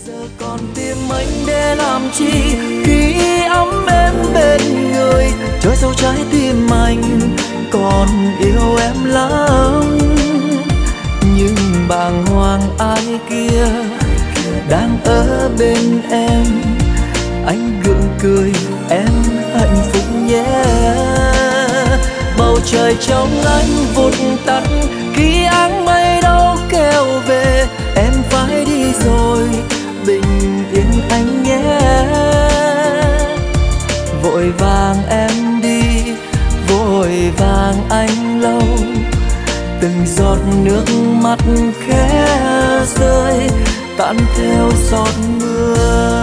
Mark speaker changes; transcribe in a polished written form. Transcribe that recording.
Speaker 1: Còn tìm anh để làm chi khi ấm em bên người, chớ dấu trái tim anh còn yêu em lắm. Nhưng bàng hoàng ai kia đang ở bên em, anh gượng cười em hạnh phúc nhé. Bầu trời trong anh vụt tắt khi áng mây đâu kéo về, em phải đi rồi bình yên anh nhé. Vội vàng em đi, vội vàng anh lâu, từng giọt nước mắt khẽ rơi tan theo giọt mưa.